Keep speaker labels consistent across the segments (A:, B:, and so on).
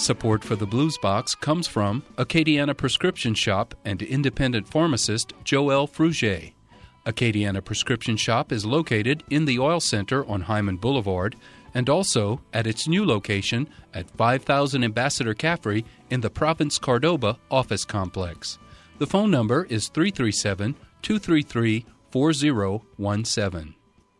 A: Support for the Blues Box comes from Acadiana Prescription Shop and independent pharmacist Joël Frugier. Acadiana Prescription Shop is located in the Oil Center on Hyman Boulevard and also at its new location at 5000 Ambassador Caffrey in the Province Cordoba office complex. The phone number is 337-233-4017.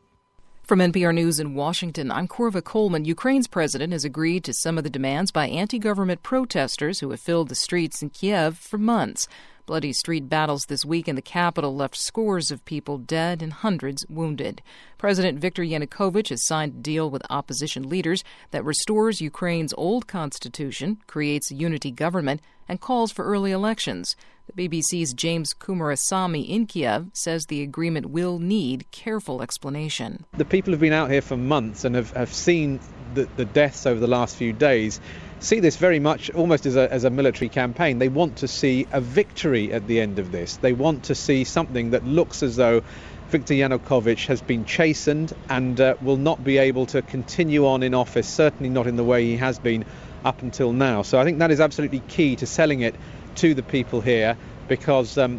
B: From NPR News in Washington, I'm Korva Coleman. Ukraine's president has agreed to some of the demands by anti-government protesters who have filled the streets in Kiev for months. Bloody street battles this week in the capital left scores of people dead and hundreds wounded. President Viktor Yanukovych has signed a deal with opposition leaders that restores Ukraine's old constitution, creates a unity government, and calls for early elections. The BBC's James Kumarasamy in Kiev says the agreement will need careful explanation.
C: The people have been out here for months and have seen the deaths over the last few days, see this very much almost as a military campaign. They want to see a victory at the end of this. They want to see something that looks as though Viktor Yanukovych has been chastened and will not be able to continue on in office, certainly not in the way he has been up until now. So I think that is absolutely key to selling it to the people here, because at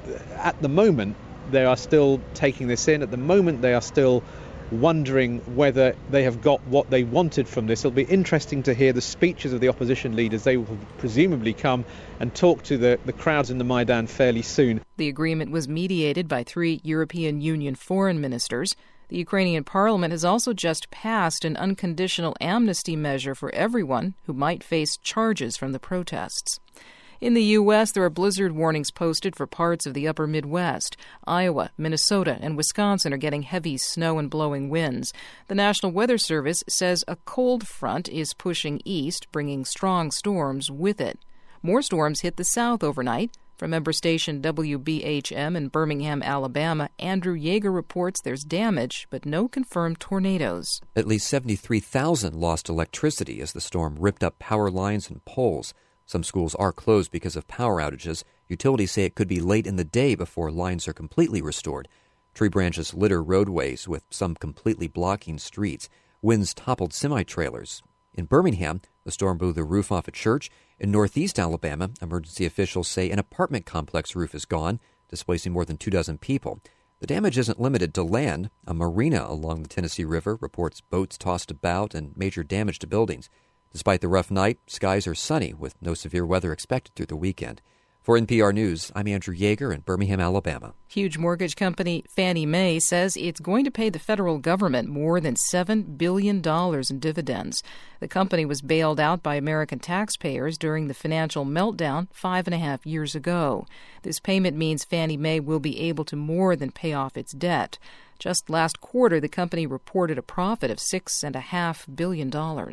C: the moment they are still taking this in. At the moment they are still wondering whether they have got what they wanted from this. It'll be interesting to hear the speeches of the opposition leaders. They will presumably come and talk to the crowds in the Maidan fairly soon.
B: The agreement was mediated by 3 European Union foreign ministers. The Ukrainian parliament has also just passed an unconditional amnesty measure for everyone who might face charges from the protests. In the U.S., there are blizzard warnings posted for parts of the upper Midwest. Iowa, Minnesota, and Wisconsin are getting heavy snow and blowing winds. The National Weather Service says a cold front is pushing east, bringing strong storms with it. More storms hit the south overnight. From member station WBHM in Birmingham, Alabama, Andrew Yeager reports there's damage, but no confirmed tornadoes.
D: At least 73,000 lost electricity as the storm ripped up power lines and poles. Some schools are closed because of power outages. Utilities say it could be late in the day before lines are completely restored. Tree branches litter roadways, with some completely blocking streets. Winds toppled semi-trailers. In Birmingham, the storm blew the roof off a church. In northeast Alabama, emergency officials say an apartment complex roof is gone, displacing more than 24 people. The damage isn't limited to land. A marina along the Tennessee River reports boats tossed about and major damage to buildings. Despite the rough night, skies are sunny with no severe weather expected through the weekend. For NPR News, I'm Andrew Yeager in Birmingham, Alabama.
B: Huge mortgage company Fannie Mae says it's going to pay the federal government more than $7 billion in dividends. The company was bailed out by American taxpayers during the financial meltdown 5.5 years ago. This payment means Fannie Mae will be able to more than pay off its debt. Just last quarter, the company reported a profit of $6.5 billion.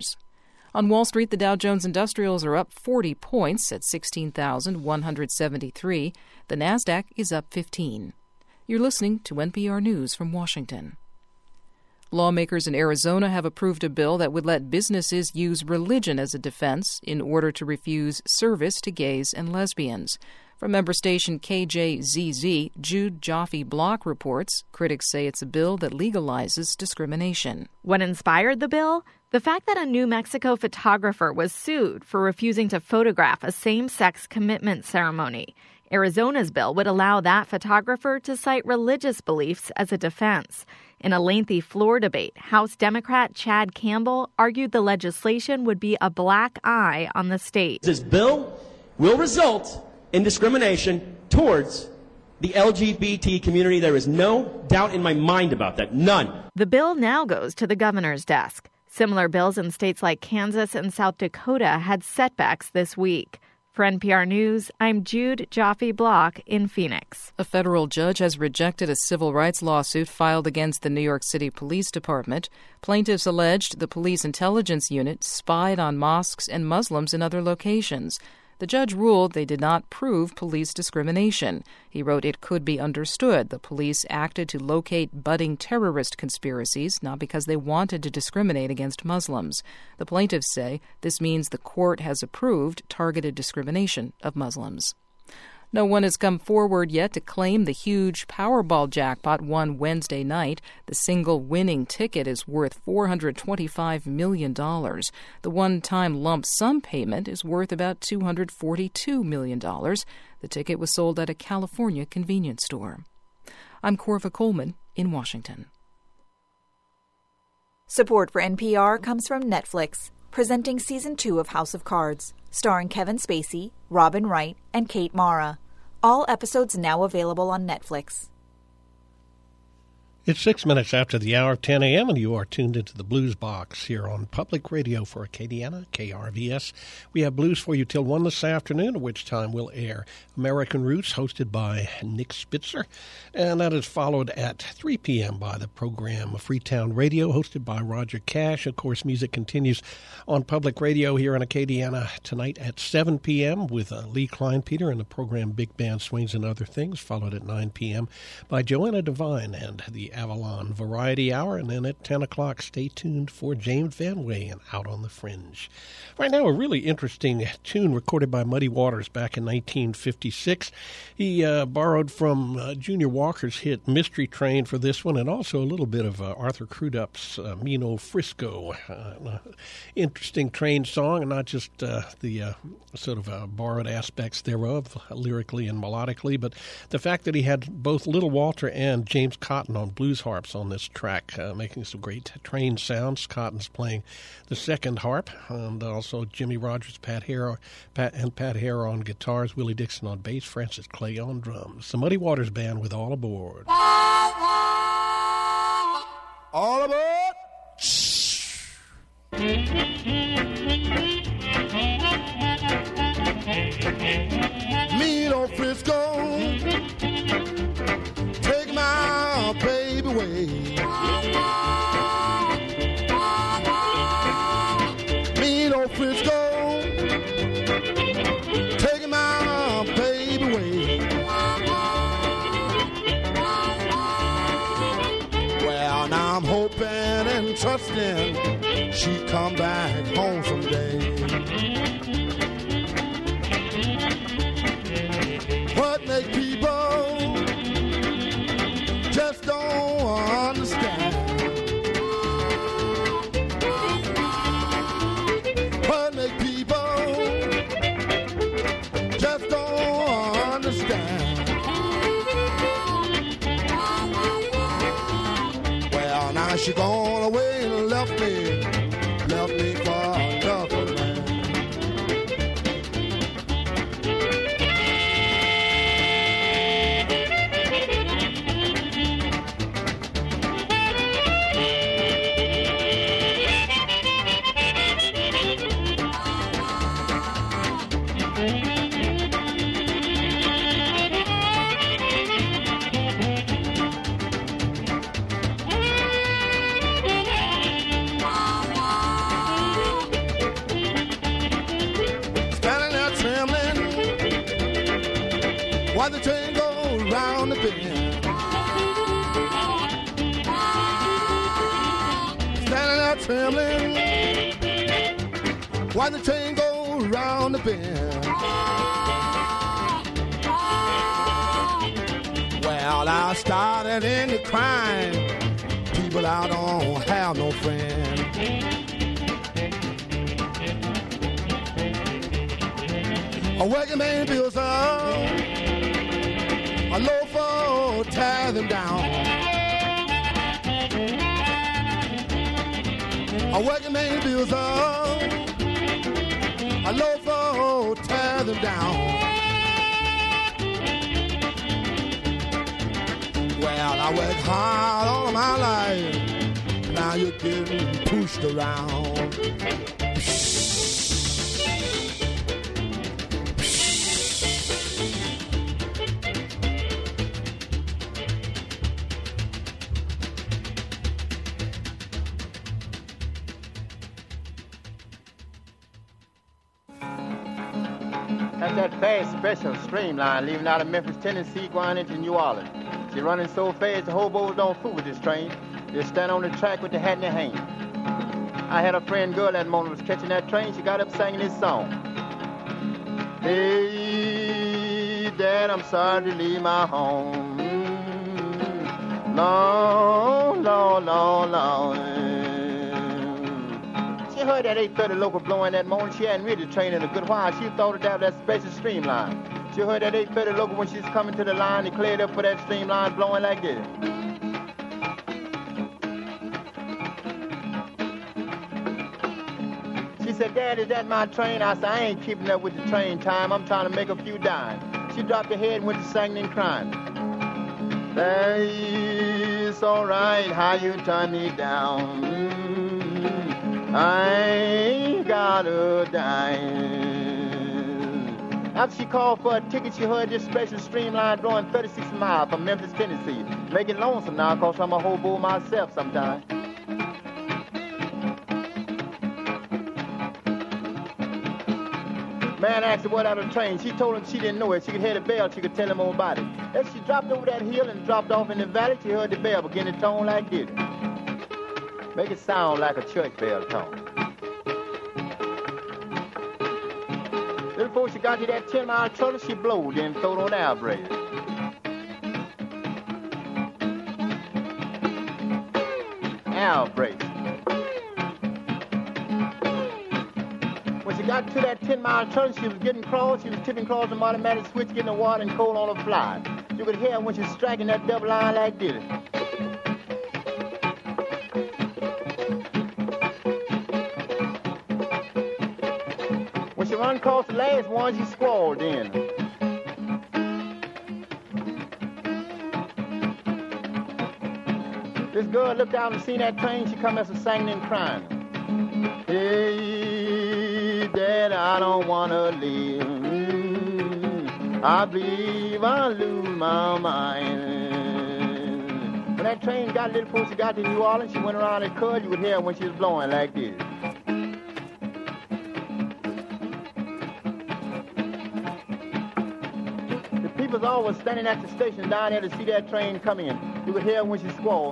B: On Wall Street, the Dow Jones Industrials are up 40 points at 16,173. The Nasdaq is up 15. You're listening to NPR News from Washington. Lawmakers in Arizona have approved a bill that would let businesses use religion as a defense in order to refuse service to gays and lesbians. From member station KJZZ, Jude Joffe-Block reports critics say it's a bill that legalizes discrimination.
E: What inspired the bill? The fact that a New Mexico photographer was sued for refusing to photograph a same-sex commitment ceremony. Arizona's bill would allow that photographer to cite religious beliefs as a defense. In a lengthy floor debate, House Democrat Chad Campbell argued the legislation would be a black eye on the state.
F: This bill will result in discrimination towards the LGBT community. There is no doubt in my mind about that. None.
E: The bill now goes to the governor's desk. Similar bills in states like Kansas and South Dakota had setbacks this week. For NPR News, I'm Jude Joffe-Block in Phoenix.
B: A federal judge has rejected a civil rights lawsuit filed against the New York City Police Department. Plaintiffs alleged the police intelligence unit spied on mosques and Muslims in other locations. The judge ruled they did not prove police discrimination. He wrote it could be understood the police acted to locate budding terrorist conspiracies, not because they wanted to discriminate against Muslims. The plaintiffs say this means the court has approved targeted discrimination of Muslims. No one has come forward yet to claim the huge Powerball jackpot won Wednesday night. The single winning ticket is worth $425 million. The one-time lump sum payment is worth about $242 million. The ticket was sold at a California convenience store. I'm Corva Coleman in Washington.
G: Support for NPR comes from Netflix, presenting Season 2 of House of Cards, starring Kevin Spacey, Robin Wright, and Kate Mara. All episodes now available on Netflix.
H: It's 6 minutes after the hour of 10 a.m., and you are tuned into the Blues Box here on Public Radio for Acadiana, KRVS. We have blues for you till 1 this afternoon, at which time we'll air American Roots, hosted by Nick Spitzer. And that is followed at 3 p.m. by the program Freetown Radio, hosted by Roger Cash. Of course, music continues on Public Radio here in Acadiana tonight at 7 p.m. with Lee Kleinpeter and the program Big Band Swings and Other Things, followed at 9 p.m. by Joanna Devine and the Avalon Variety Hour. And then at 10 o'clock, stay tuned for James Van Way and Out on the Fringe. Right now, a really interesting tune recorded by Muddy Waters back in 1956. He borrowed from Junior Walker's hit Mystery Train for this one, and also a little bit of Arthur Crudup's Mino Frisco. Interesting train song, and not just the sort of borrowed aspects thereof, lyrically and melodically, but the fact that he had both Little Walter and James Cotton on blues harps on this track, making some great train sounds. Cotton's playing the second harp, and also Jimmy Rogers, Pat Hare on guitars, Willie Dixon on bass, Francis Clay on drums. The Muddy Waters Band with All Aboard.
I: All aboard! Mino Frisco, take my baby away. Mino Frisco, take my baby away. Well, now I'm hoping and trusting she come back home someday. What make people just don't understand? What make people just don't understand? Well, now she gone away and left me for another man. While the train goes round the bend, standing there trembling. While the train goes round the bend, well, I started into crying. People, I don't have no friend. A working man builds up, a loafer tear them down. A working man builds up, a loafer tear them down. Well, I worked hard all of my life, now you're getting pushed around.
J: That's that fast special streamline leaving out of Memphis, Tennessee, going into New Orleans. She running so fast the hobos don't fool with this train. They stand on the track with the hat in their hand. I had a friend girl that morning was catching that train. She got up singing this song. Hey, Dad, I'm sorry to leave my home. Long, long, long, long. She heard that 8:30 local blowing that morning. She hadn't ridden the train in a good while. She thought it that special streamline. She heard that 8:30 local when she's coming to the line, declared up for that streamline blowing like this. She said, Dad, is that my train? I said, I ain't keeping up with the train time. I'm trying to make a few dimes. She dropped her head and went to singing and crying. It's all right how you turn me down. I ain't got a dime. After she called for a ticket, she heard this special streamline blowing 36 miles from Memphis, Tennessee. Making lonesome now because I'm a hobo myself sometimes. Man asked her what out of the train. She told him she didn't know it. She could hear the bell. She could tell him all about it. As she dropped over that hill and dropped off in the valley, she heard the bell begin to tone like this. Make it sound like a church bell tone. Little before she got to that 10-mile trolley, she blowed and throwed on air brake. Air brake. When she got to that 10-mile trolley, she was getting across. She was tipping across the automatic switch, getting the water and coal on the fly. You could hear when she was striking that double line like this. When she run across the last one, she squalled in. This girl looked out and seen that train. She come as a singing and crying. Hey, Dad, I don't want to leave. I believe I'll lose my mind. When that train got a little before she got to New Orleans, she went around and curved. You could hear when she was blowing like this. The people always standing at the station down there to see that train come in. You could hear when she squalled.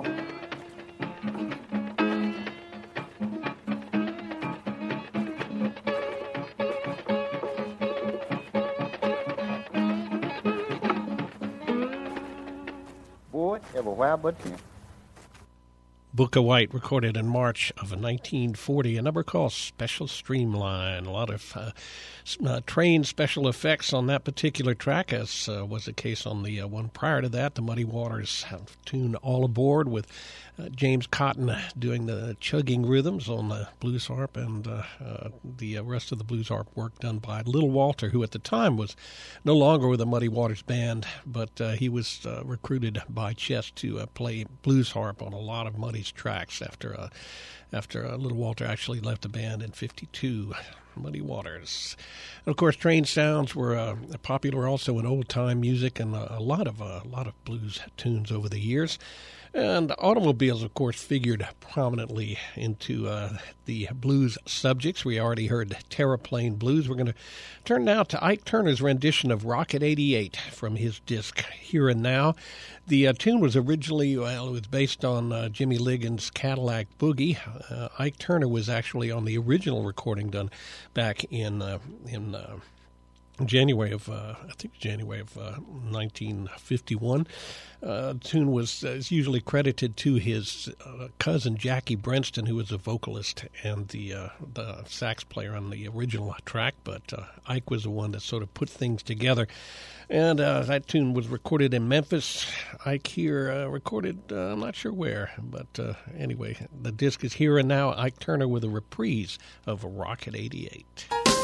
J: Everywhere but here.
H: Booker White recorded in March of 1940, a number called Special Streamline. A lot of train special effects on that particular track, as was the case on the one prior to that. The Muddy Waters tune All Aboard with James Cotton doing the chugging rhythms on the blues harp, and the rest of the blues harp work done by Little Walter, who at the time was no longer with the Muddy Waters band, but he was recruited by Chess to play blues harp on a lot of Muddy's tracks after Little Walter actually left the band in '52. Muddy Waters. And of course, train sounds were popular also in old-time music and a lot of blues tunes over the years. And automobiles, of course, figured prominently into the blues subjects. We already heard Terraplane Blues. We're going to turn now to Ike Turner's rendition of Rocket 88 from his disc Here and Now. The tune was originally, it was based on Jimmy Ligon's Cadillac Boogie. Ike Turner was actually on the original recording done back in January of 1951. The tune is usually credited to his cousin Jackie Brenston, who was a vocalist and the sax player on the original track, but Ike was the one that sort of put things together. And that tune was recorded in Memphis. Ike here recorded, I'm not sure where, but anyway, the disc is Here and Now. Ike Turner with a reprise of Rocket 88.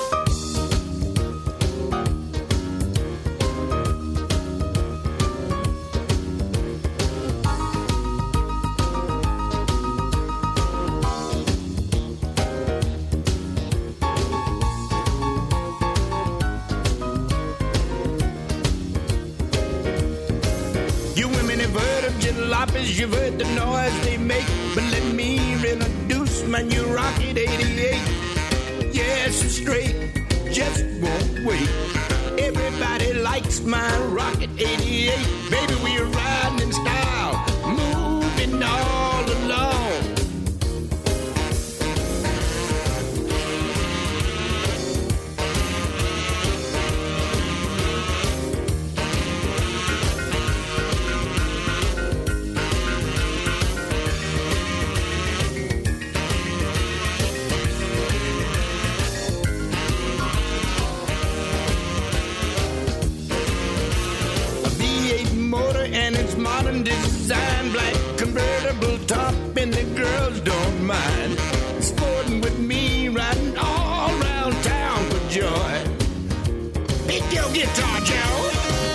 K: You've heard the noise they make, but let me introduce my new Rocket 88. Yes, it's straight, just won't wait. Everybody likes my Rocket 88. Baby, we're riding in style, moving all along. grand design, black convertible top, and the girls don't mind sporting with me, riding all around town for joy. Pick your guitar, Joe.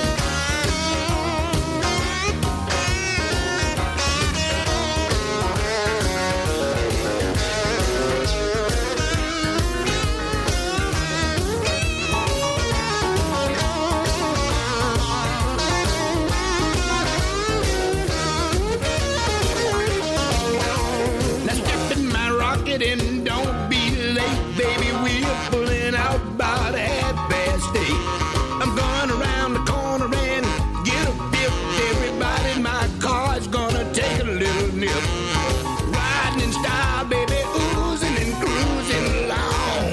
K: And don't be late, baby, we're pulling out about 8:30. I'm going around the corner and get a dip. Everybody in my car's gonna take a little nip. Riding in style, baby, oozing and cruising along.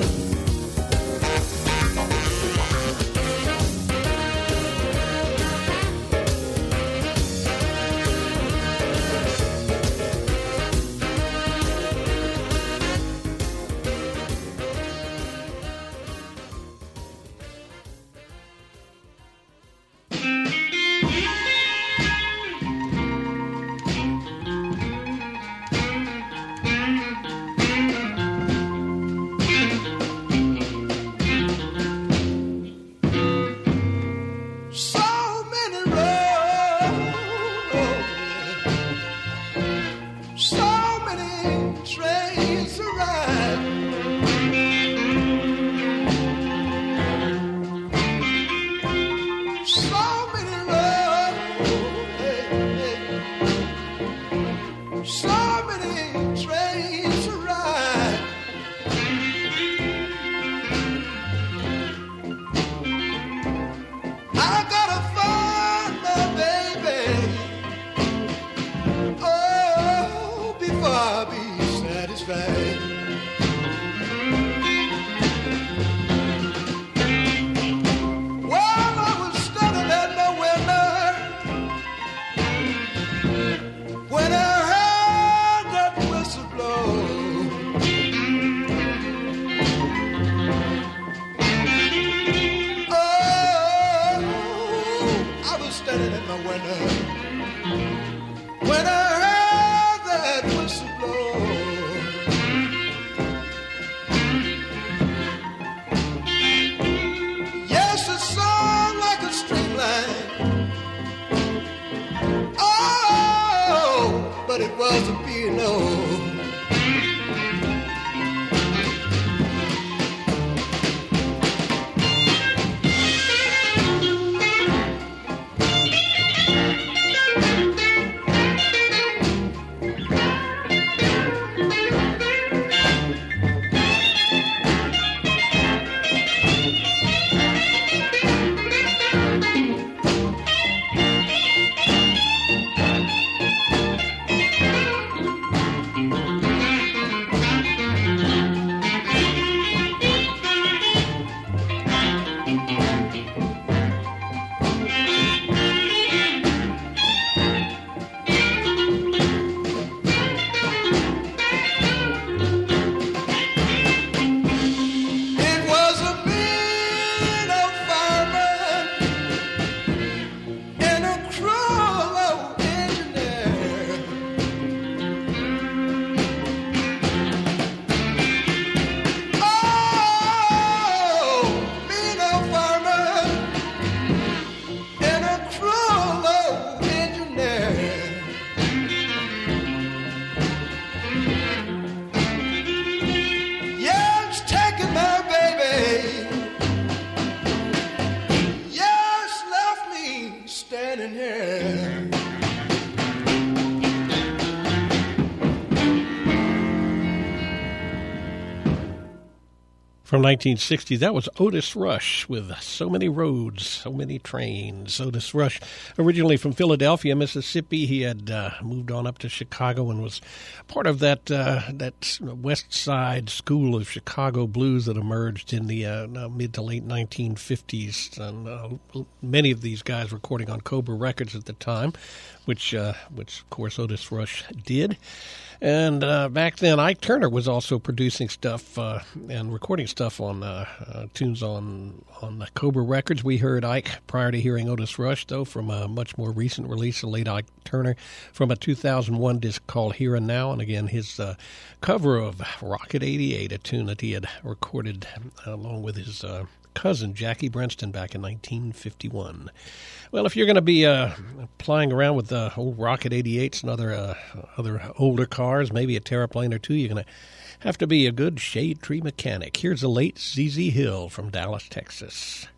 H: From 1960, that was Otis Rush with So Many Roads, So Many Trains. Otis Rush, originally from Philadelphia, Mississippi. He had moved on up to Chicago and was part of that West Side school of Chicago blues that emerged in the mid to late 1950s. And many of these guys recording on Cobra Records at the time, which of course Otis Rush did. And back then, Ike Turner was also producing stuff and recording stuff on tunes on the Cobra Records. We heard Ike prior to hearing Otis Rush, though, from a much more recent release of late Ike Turner from a 2001 disc called Here and Now. And again, his cover of Rocket 88, a tune that he had recorded along with his cousin Jackie Brenston back in 1951. Well, if you're going to be plying around with old Rocket 88s and other older cars, maybe a Terraplane or two, you're going to have to be a good shade tree mechanic. Here's the late ZZ Hill from Dallas, Texas.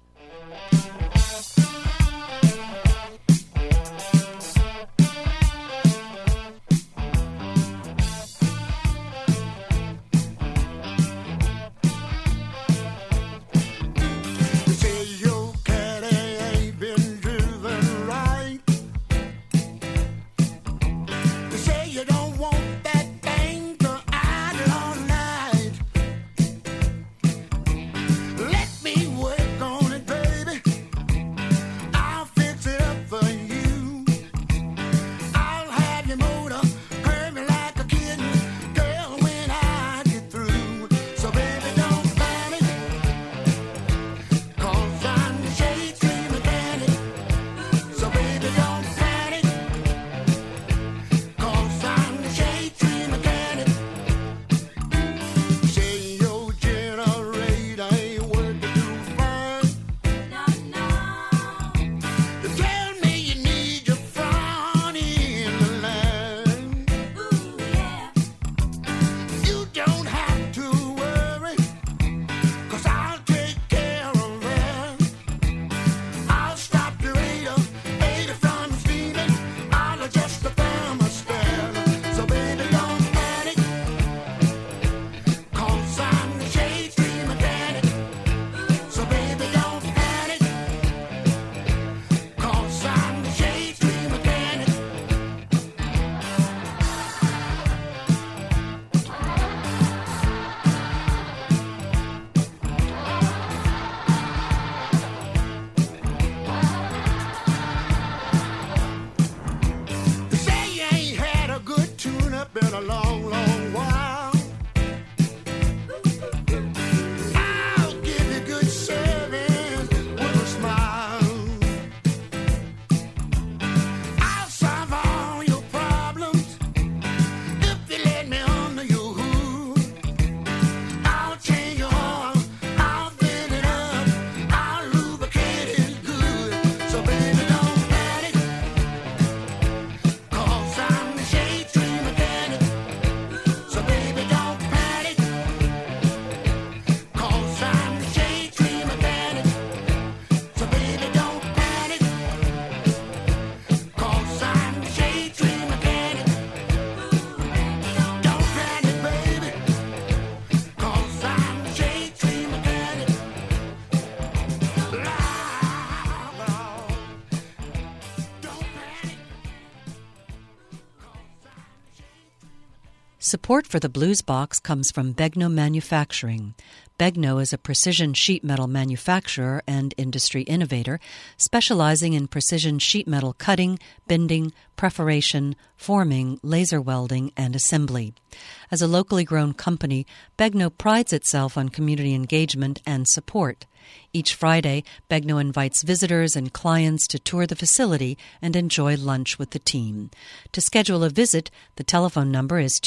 L: Support for the Blues Box comes from Begno Manufacturing. Begno is a precision sheet metal manufacturer and industry innovator, specializing in precision sheet metal cutting, bending, perforation, forming, laser welding, and assembly. As a locally grown company, Begno prides itself on community engagement and support. Each Friday, Begno invites visitors and clients to tour the facility and enjoy lunch with the team. To schedule a visit, the telephone number is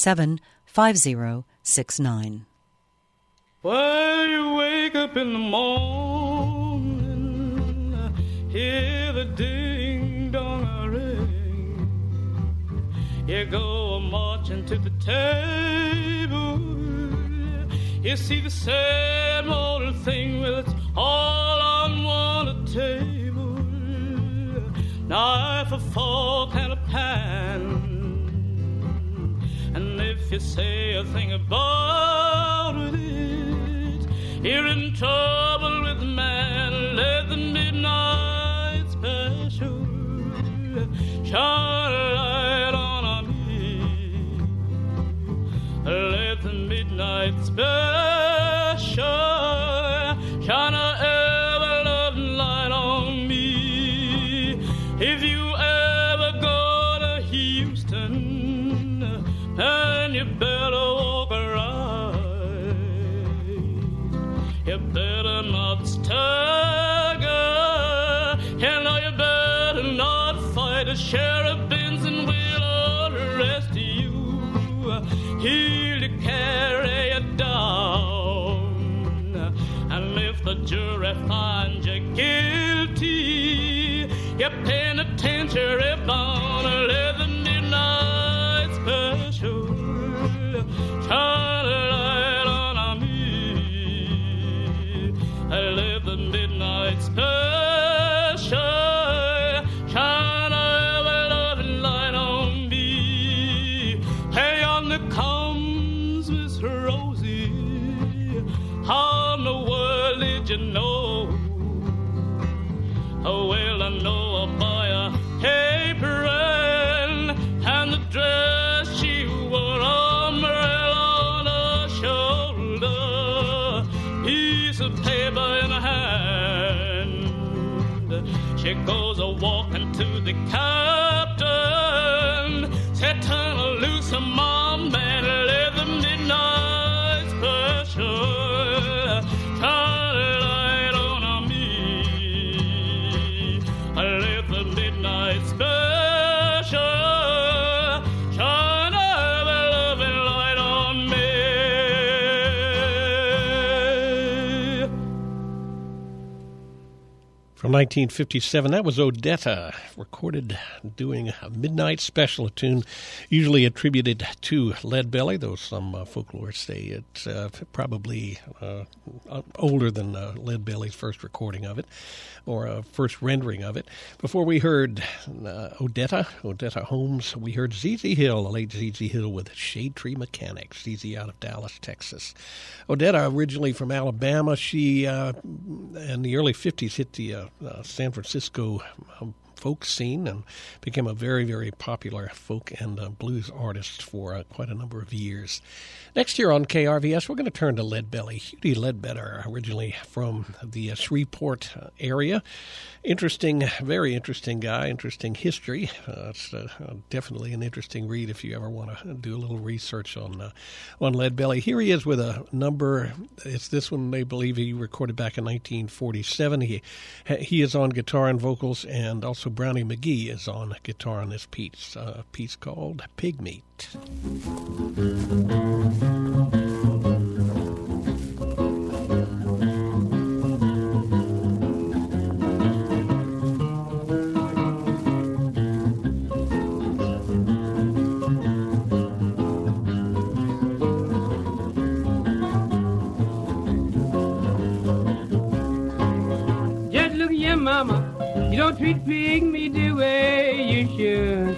L: 237-5069.
M: Well, you wake up in the morning, hear the ding-dong ring. You go marching to the table. You see the same old thing, well, it's all on one table. Knife, a fork, and a pan. And if you say a thing about it, you're in trouble with the man. Let the midnight special shine a light on me. Let the midnight special shine a ever-loving light on me. If you ever go to Houston, you better walk right. You better not stagger. You know you better not fight. A Sheriff Benson will arrest you. He'll carry you down. And if the jury finds you guilty, your penitentiary bound. Let the midnight special shine a light on me. Let the midnight special shine a loving light on me. Hey, yonder comes Miss Rosie. How in the world did you know? Oh, well, I know her by her apron and the dress she wore, umbrella on her shoulder, piece of paper in her hand. She goes a-walking to the captain, said, turn her loose, mom, and let the midnight special shine a light on me. Let the midnight special shine a loving light on me.
H: From 1957, that was Odetta, recorded doing a midnight special, a tune usually attributed to Leadbelly, though some folklore say it's probably older than Leadbelly's first recording of it, or first rendering of it. Before we heard Odetta Holmes, we heard ZZ Hill, the late ZZ Hill with Shade Tree Mechanics, ZZ out of Dallas, Texas. Odetta, originally from Alabama, she in the early 50s hit the San Francisco folk scene and became a very, very popular folk and blues artist for quite a number of years. Next year on KRVS, we're going to turn to Leadbelly. Hughie Ledbetter, originally from the Shreveport area. Interesting, very interesting guy, interesting history. It's definitely an interesting read if you ever want to do a little research on Leadbelly. Here he is with a number. It's this one they believe he recorded back in 1947. He is on guitar and vocals, and also Brownie McGee is on guitar on this piece, a piece called Pig Meat.
N: Just look at your mama. You don't treat pig meat the way you should.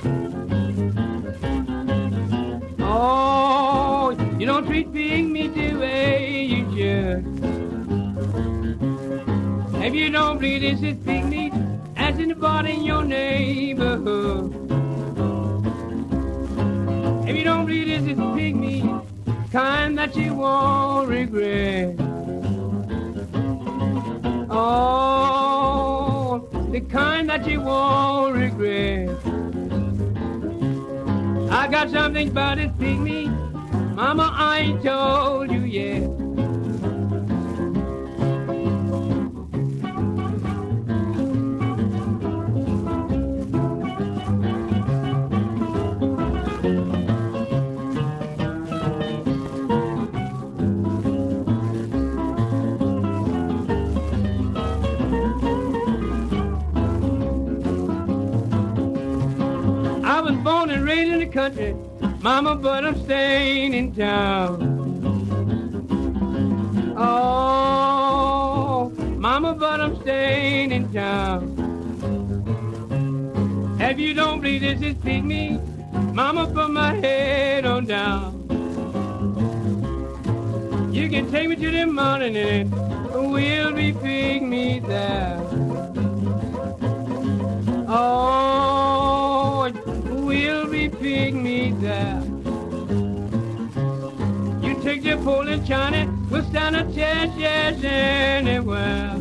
N: Oh, you don't treat pig meat the way you should. If you don't believe this is pig meat, ask anybody in your neighborhood. If you don't believe this is pig meat, kind that you won't regret. Oh, the kind that you won't regret. I got something about this pig meat, Mama, I ain't told you yet. I was born and raised in the country, Mama, but I'm staying in town. Oh, Mama, but I'm staying in town. If you don't believe this is pig meat, Mama, put my head on down. You can take me to the mountain and it will be pig meat there. Oh, it will be pig meat there. You take the pole and China, we'll stand a chance, yes, anywhere.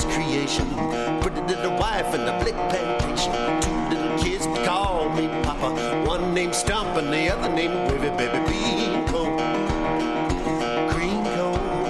O: creation. Pretty little wife in the blick plantation. 2 little kids call me Papa. One named Stump and the other named Baby, baby, Bean Cone. Green cone,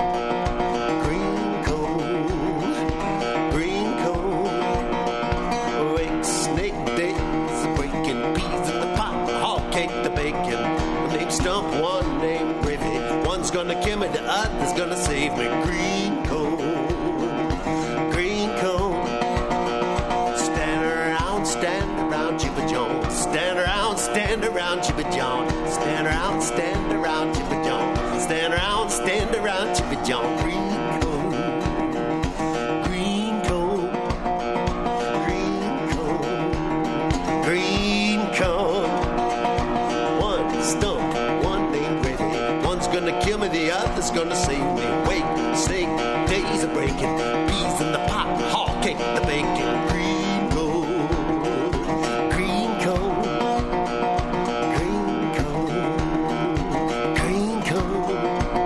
O: green cone, green cone. Wake snake days, breaking peas in the pot, hog cake the bacon. One named Stump, one named Gravy. One's gonna kill me, the other's gonna save me. Green cone, green cone. Stand around, Jibba Jones. Stand around, Jibba Jones. Stand around, Jibba Jones. Stand around, Jibba Jones. Green cone, green cone, green cone, green cone. One stump, one named Gravy. One's gonna kill me, the other's gonna save me. Wait, snake, days are breaking. Peas in the pot, hog cake, the bacon. Green cone, green cone, green cone, green cone.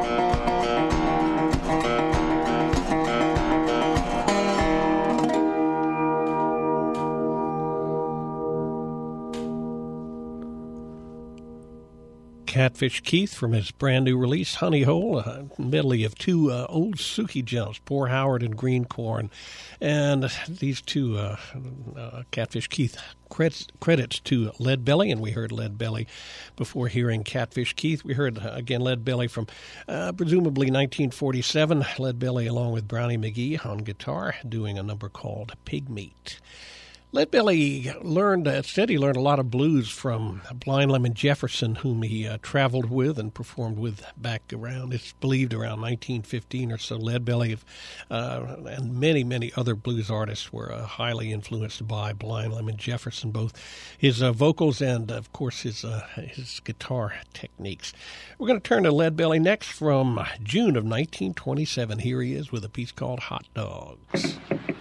H: Catfish Keith from his brand new release, Honey Hole, a medley of two old Suki jumps, Poor Howard and Green Corn. And these two, Catfish Keith, credits to Lead Belly, and we heard Lead Belly before hearing Catfish Keith. We heard, again, Lead Belly from presumably 1947. Lead Belly along with Brownie McGee on guitar, doing a number called Pig Meat. Lead Belly said he learned a lot of blues from Blind Lemon Jefferson, whom he traveled with and performed with back around, it's believed, around 1915 or so. Lead Belly and many, many other blues artists were highly influenced by Blind Lemon Jefferson, both his vocals and, of course, his guitar techniques. We're going to turn to Lead Belly next from June of 1927. Here he is with a piece called Hot Dogs.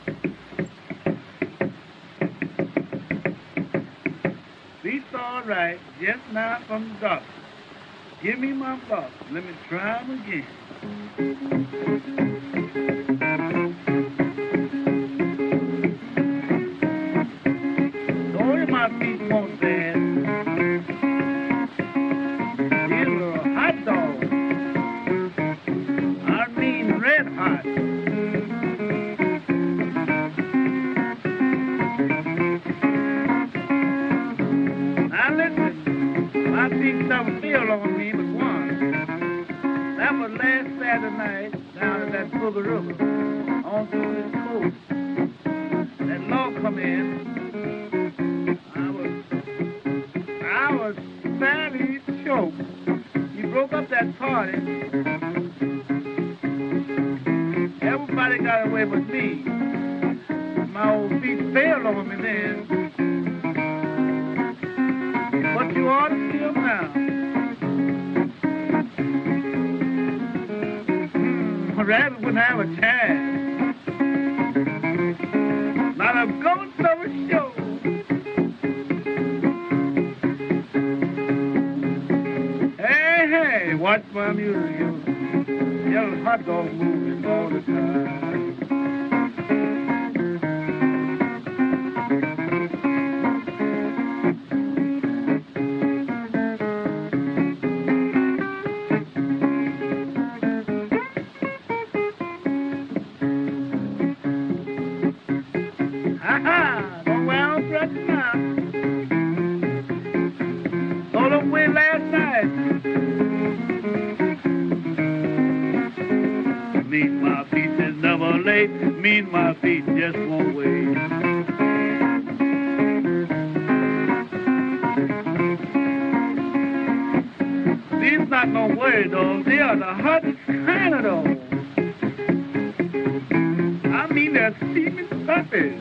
P: All right, just now from the doctor. Give me my box. Let me try them again. Sorry, my feet won't stand. These are hot dogs. I mean red hot. My feet never feel on me but once. That was last Saturday night down at that Boogaroo on through this coast. That law come in. I was badly choked. He broke up that party. Everybody got away but me. My old feet fell on me then. But you ought to see them now. Rabbit wouldn't have a chance. Not a ghost of a show. Hey, watch my music. Yellow hot dog moving all the time. Mean my feet just won't wait. These not no worry dogs. They are the hottest kind of dogs. I mean, they're steaming puppies.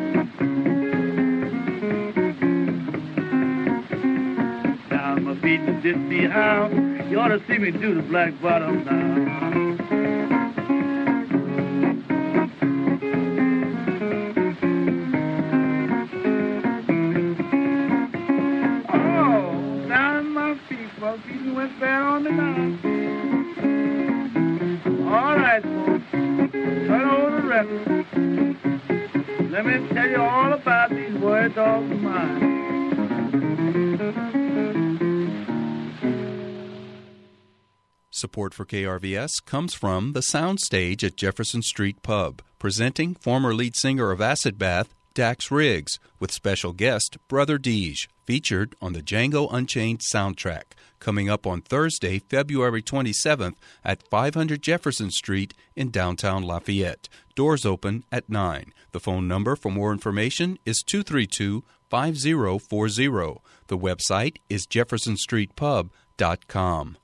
P: Down my feet and just see how. You ought to see me do the black bottom now. Went there on the night. All right, folks. Turn over the record. Let me tell you all about these word dogs of mine.
A: Support for KRVS comes from the Soundstage at Jefferson Street Pub, presenting former lead singer of Acid Bath, Dax Riggs, with special guest Brother Deej, featured on the Django Unchained soundtrack, coming up on Thursday, February 27th at 500 Jefferson Street in downtown Lafayette. Doors open at 9. The phone number for more information is 232-5040. The website is jeffersonstreetpub.com.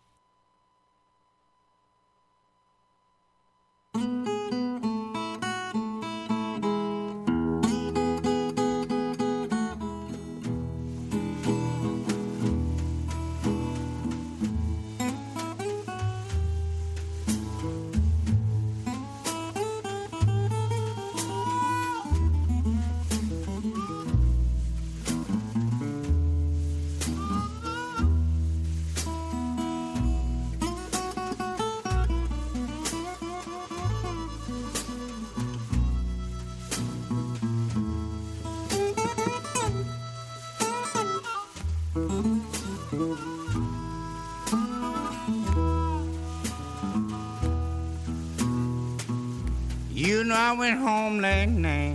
K: You know I went home last night.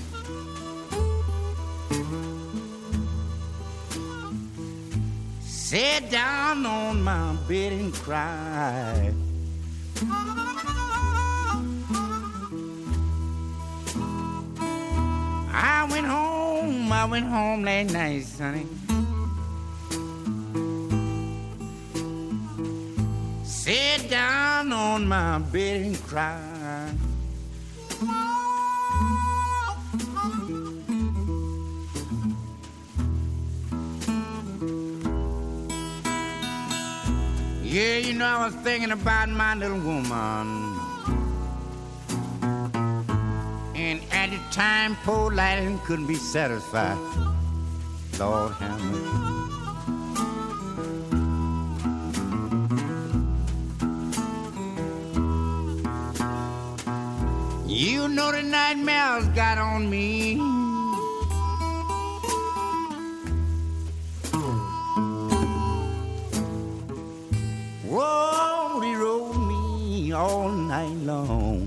K: Sat down on my bed and cried. I went home last night, sonny. Sat down on my bed and cried. Yeah, you know, I was thinking about my little woman. And at the time, poor Lightning couldn't be satisfied. Lord have mercy. You know the nightmares got on me. Whoa, he rode me all night long.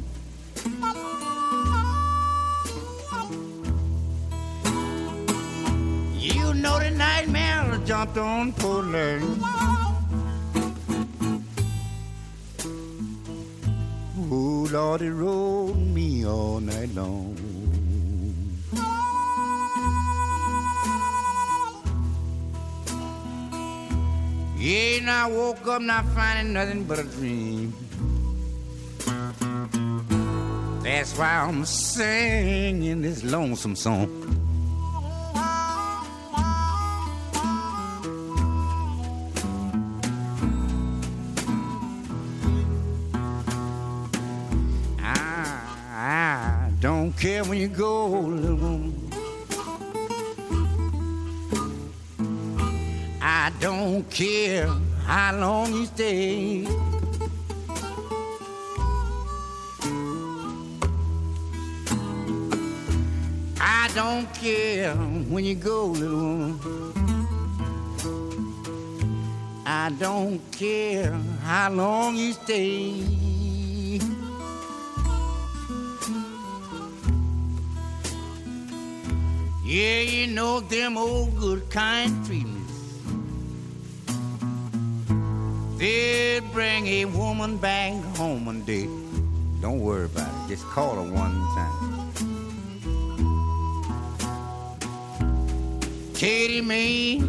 K: You know the nightmare jumped on poor Larry. Oh, Lord, he rode me all night long. Yeah, and I woke up not finding nothing but a dream. That's why I'm singing this lonesome song. I don't care when you go, little woman. I don't care how long you stay. I don't care when you go, little woman. I don't care how long you stay. Yeah, you know them old good kind treatments. They'll bring a woman back home one day. Don't worry about it. Just call her one time. Katie Mae.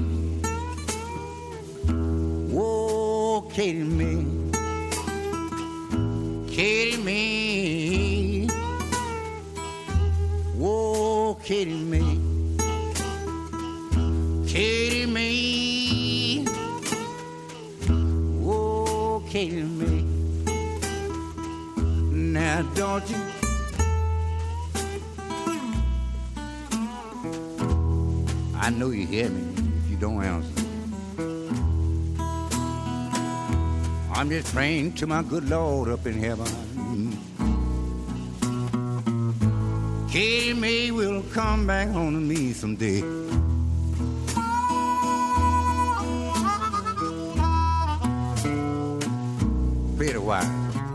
K: Whoa, Katie Mae. Katie Mae. Whoa, Katie Mae. Katie Mae. Whoa, Katie Mae. Now don't you I know you hear me if you don't answer. I'm just praying to my good Lord up in heaven. Katie May will come back home to me someday. Pretty wild.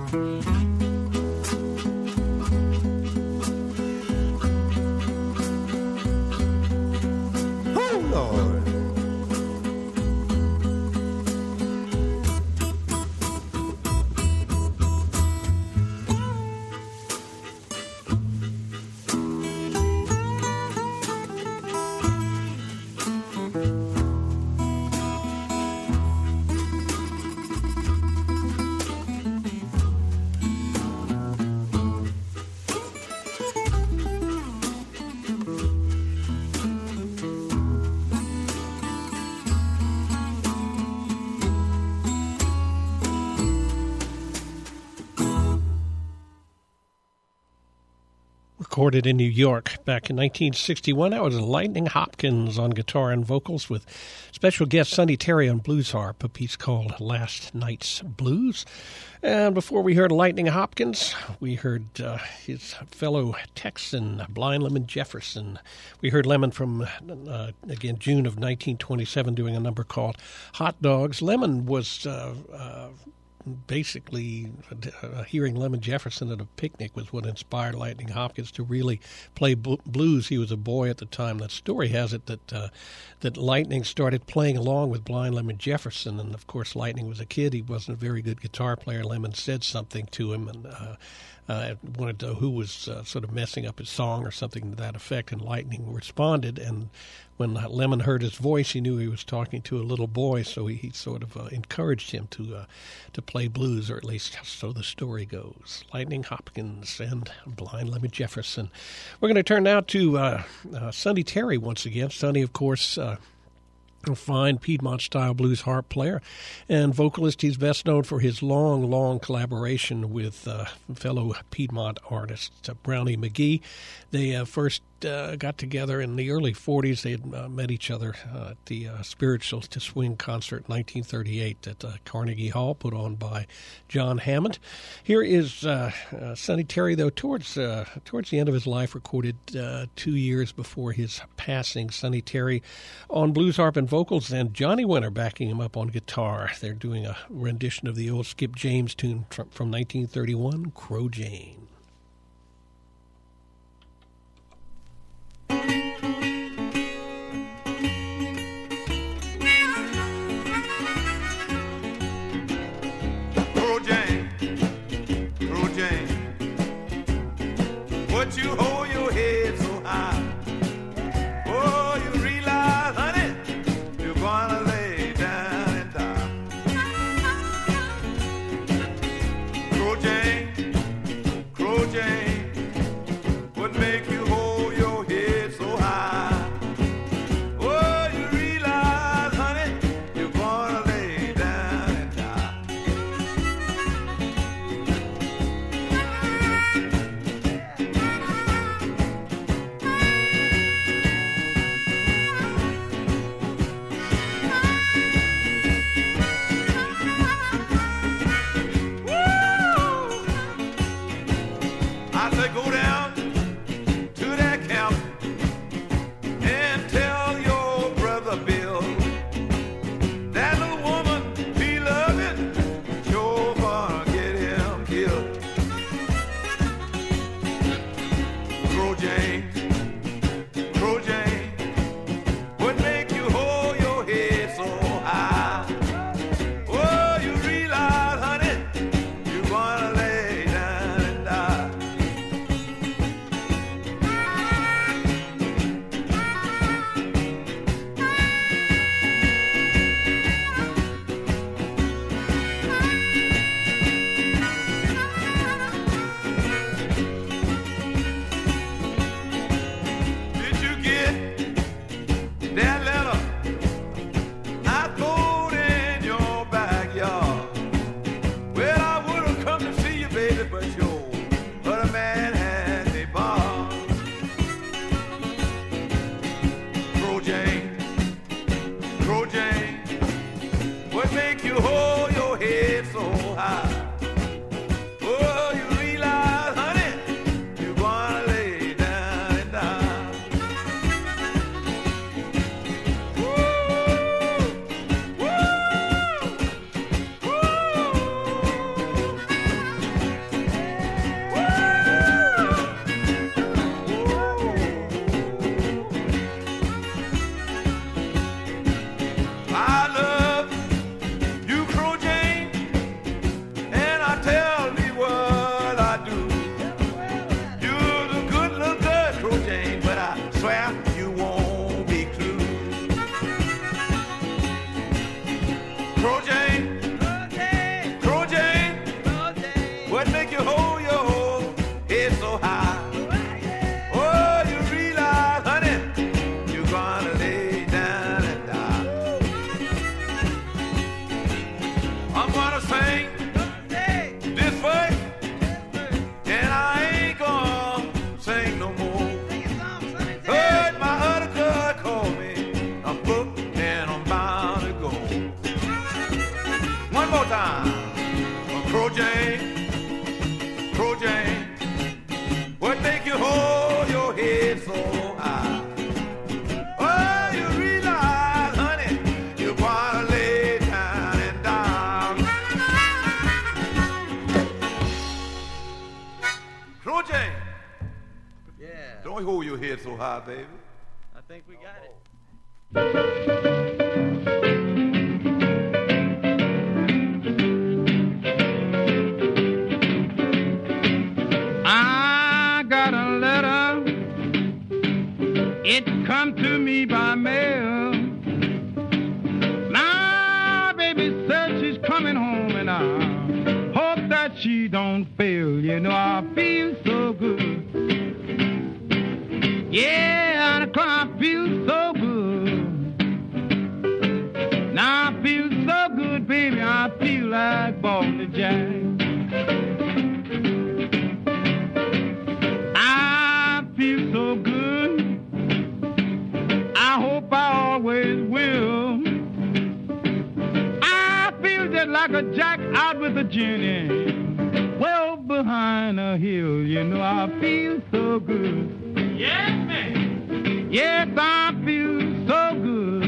K: Oh, Lord.
H: Recorded in New York back in 1961. That was Lightning Hopkins on guitar and vocals with special guest Sonny Terry on blues harp, a piece called Last Night's Blues. And before we heard Lightning Hopkins, we heard his fellow Texan, Blind Lemon Jefferson. We heard Lemon from, again, June of 1927 doing a number called Hot Dogs. Lemon was basically hearing Lemon Jefferson at a picnic was what inspired Lightning Hopkins to really play blues. He was a boy at the time. That story has it that Lightning started playing along with Blind Lemon Jefferson, and of course Lightning was a kid. He wasn't a very good guitar player. Lemon said something to him and wanted to know who was sort of messing up his song or something to that effect, and Lightning responded, and when Lemon heard his voice, he knew he was talking to a little boy, so he sort of encouraged him to play blues, or at least so the story goes. Lightning Hopkins and Blind Lemon Jefferson. We're going to turn now to Sonny Terry once again. Sonny, of course, a fine Piedmont-style blues harp player and vocalist. He's best known for his long collaboration with fellow Piedmont artist Brownie McGhee. They first got together in the early 40s. They had met each other at the Spirituals to Swing concert in 1938 at Carnegie Hall, put on by John Hammond. Here is Sonny Terry, though, towards the end of his life, recorded 2 years before his passing. Sonny Terry on blues harp and vocals, and Johnny Winter backing him up on guitar. They're doing a rendition of the old Skip James tune from 1931, Crow Jane.
K: Would you hold your head so high? Oh, you realize, honey, you're gonna lay down and die. Crow Jane, would make you hold your head so high. Oh, you realize, honey, you're gonna lay down and die. I said, go down to that camp and tell your brother Bill that little woman he loving sure gonna get him killed. Crow Jane would make you hold your head so high. Oh, you realize, honey, you're gonna lay down and die.
Q: Yeah.
R: Don't hold your head so high, baby.
Q: I think we got it.
N: I got a letter. It come to me by mail. My baby said she's coming home, and I hope that she don't fail. You know, I feel so good. Yeah, and I feel so good. Now I feel so good, baby. I feel like Baldy Jack. I feel so good. I hope I always will. I feel just like a jack out with a Jenny, well behind a hill. You know, I feel so good. Yes, man. Yes, I feel so good.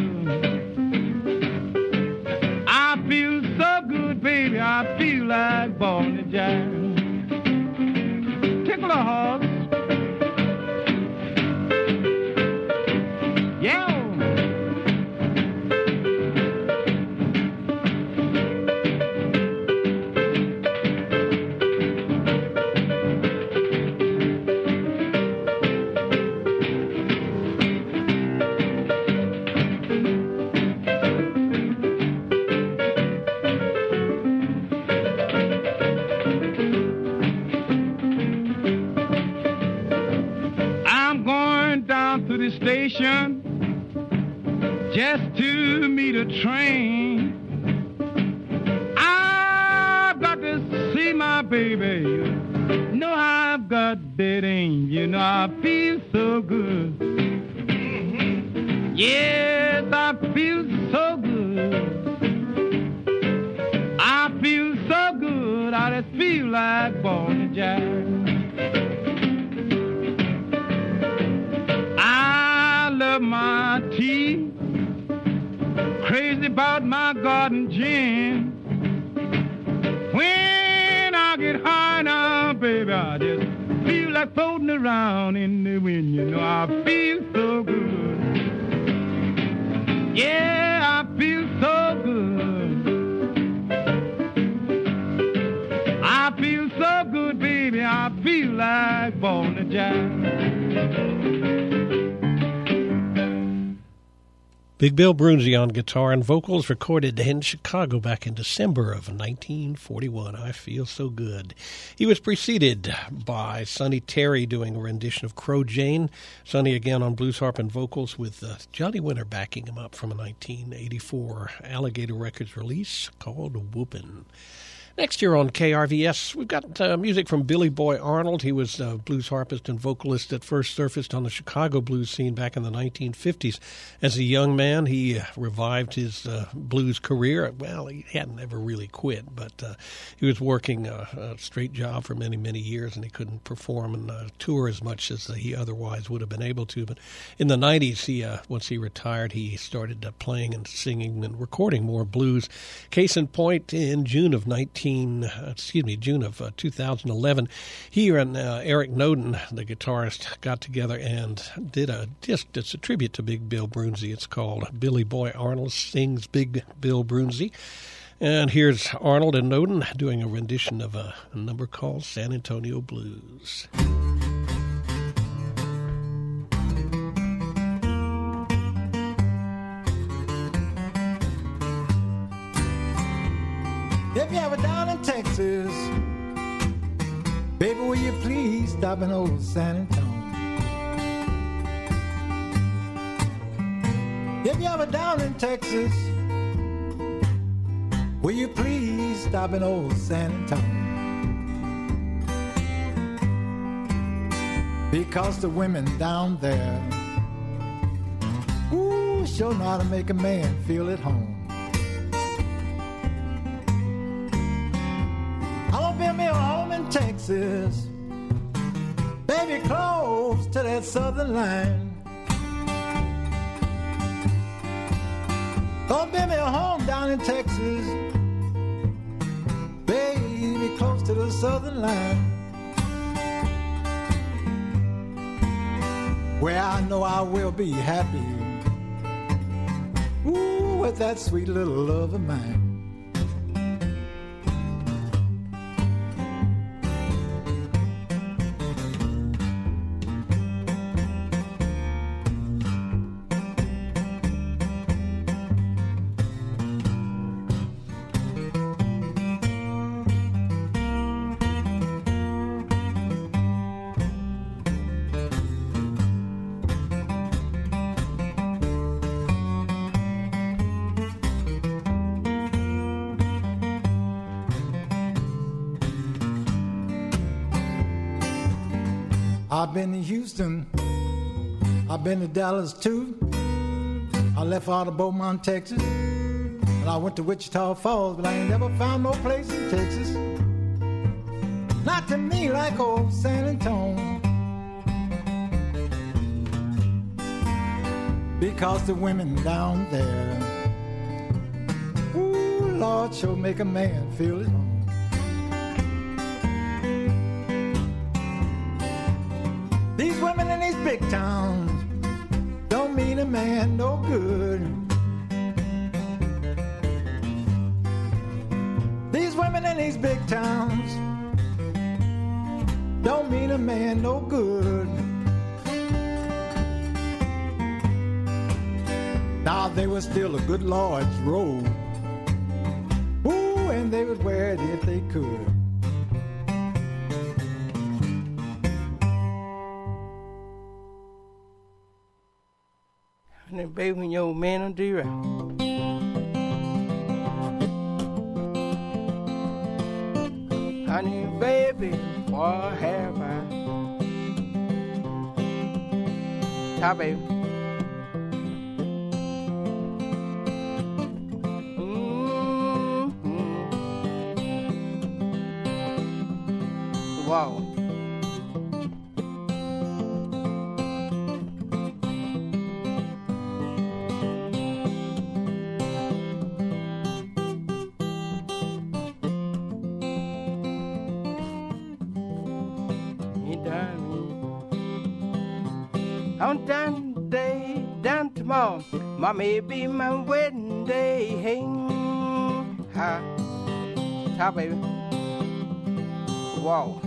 N: I feel so good, baby. I feel like Baldy Jack. Tickle a horse. Yeah. To the station just to meet a train. I've got to see my baby. No, I've got that aim. You know, I feel so good. Yes, I feel so good. I feel so good. I just feel like Baldy Jack. I love my tea, crazy about my garden gin. When I get high now, baby, I just feel like floating around in the wind. You know, I feel so good. Yeah, I feel so good. I feel so good, baby, I feel like Baldy Jack.
H: Big Bill Broonzy on guitar and vocals, recorded in Chicago back in December of 1941. I Feel So Good. He was preceded by Sonny Terry doing a rendition of Crow Jane. Sonny again on blues harp and vocals with Johnny Winter backing him up from a 1984 Alligator Records release called Whoopin'. Next year on KRVS, we've got music from Billy Boy Arnold. He was a blues harpist and vocalist that first surfaced on the Chicago blues scene back in the 1950s. As a young man, he revived his blues career. Well, he hadn't ever really quit, but he was working a straight job for many, many years, and he couldn't perform and tour as much as he otherwise would have been able to. But in the 90s, once he retired, he started playing and singing and recording more blues. Case in point, in June of 2011, he and Eric Noden, the guitarist, got together and did a disc that's a tribute to Big Bill Broonzy. It's called Billy Boy Arnold Sings Big Bill Broonzy. And here's Arnold and Noden doing a rendition of a number called San Antonio Blues.
S: If you ever down in Texas, baby, will you please stop in old San Antonio? If you ever down in Texas, will you please stop in old San Antonio? Because the women down there, ooh, sure know how to make a man feel at home. Build me a home in Texas, baby, close to that southern line. Gonna build me a home down in Texas, baby, close to the southern line. where I know I will be happy. Ooh, with that sweet little love of mine. I've been to Houston, I've been to Dallas too. I left out of Beaumont, Texas, and I went to Wichita Falls, but I ain't never found no place in Texas. Not to me like old San Antonio. Because the women down there, ooh, Lord, sure make a man feel at home. These women in these big towns don't mean a man no good. These women in these big towns don't mean a man no good. Now they were still a good Lord's robe. Ooh, and they would wear it if they could.
Q: And then, baby, when your old man will do right. Honey, baby, what have I? Hi, baby. Wow. On down today, down tomorrow, my may be my wedding day. Hey, hi, hi, baby. Wow.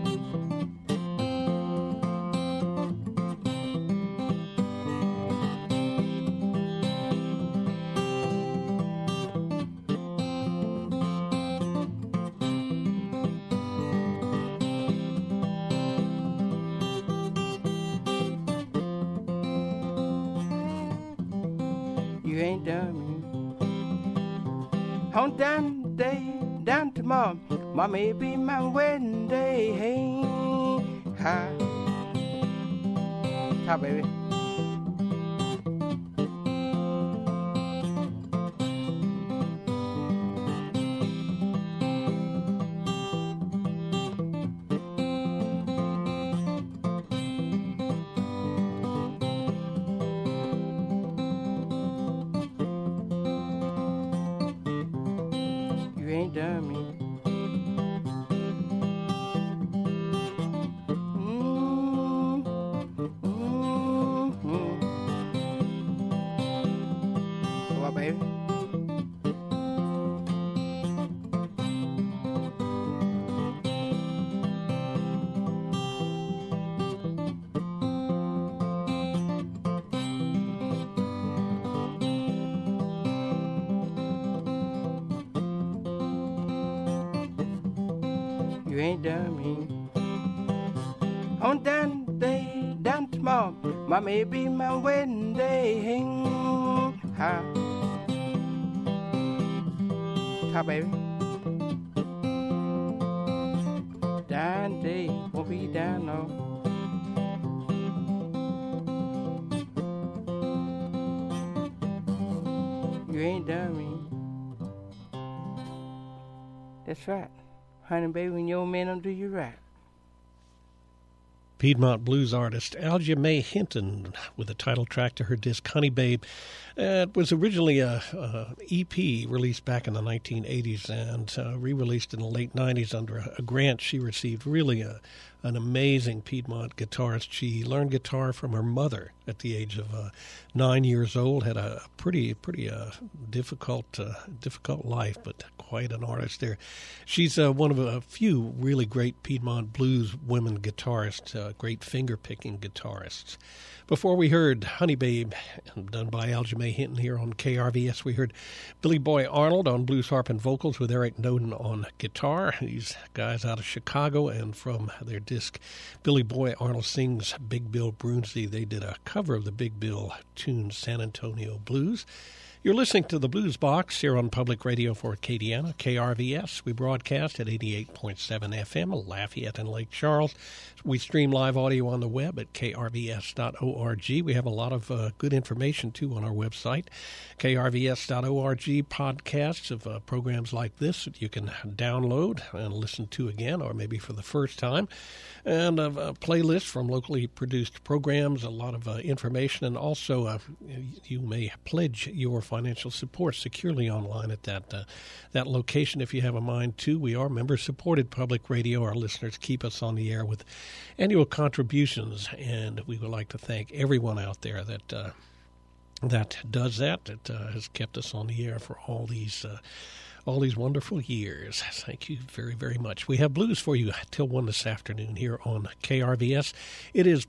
Q: You ain't done me. On down today, down tomorrow, my may be my wedding day. Hey, hi, hi, baby. You ain't done me. What, baby? You ain't done me. On down today, down tomorrow, my may be my wedding day. Hey, hi, hi, baby. Down today, won't be down no. You ain't done me. That's right. Honey, baby, when your man don't do you right.
H: Piedmont blues artist Algia Mae Hinton with the title track to her disc Honey Babe. It was originally a EP released back in the 1980s and re-released in the late 90s under a grant she received. Really a an amazing Piedmont guitarist. She learned guitar from her mother at the age of 9 years old. Had a pretty difficult life, but quite an artist there. She's one of a few really great Piedmont blues women guitarists, great finger-picking guitarists. Before we heard Honey Babe, done by Aljamain Hinton here on KRVS, we heard Billy Boy Arnold on blues harp and vocals with Eric Noden on guitar. These guys out of Chicago, and from their disc Billy Boy Arnold Sings Big Bill Broonzy, they did a cover of the Big Bill tune San Antonio Blues. You're listening to the Blues Box here on Public Radio for Acadiana, KRVS. We broadcast at 88.7 FM, Lafayette and Lake Charles. We stream live audio on the web at krvs.org. We have a lot of good information, too, on our website, krvs.org, podcasts of programs like this that you can download and listen to again, or maybe for the first time, and a playlist from locally produced programs, a lot of information, and also you may pledge your financial support securely online at that location if you have a mind to. We are member-supported public radio. Our listeners keep us on the air with annual contributions, and we would like to thank everyone out there that does that has kept us on the air for all these wonderful years. Thank you very, very much. We have blues for you till 1 this afternoon here on KRVS. It is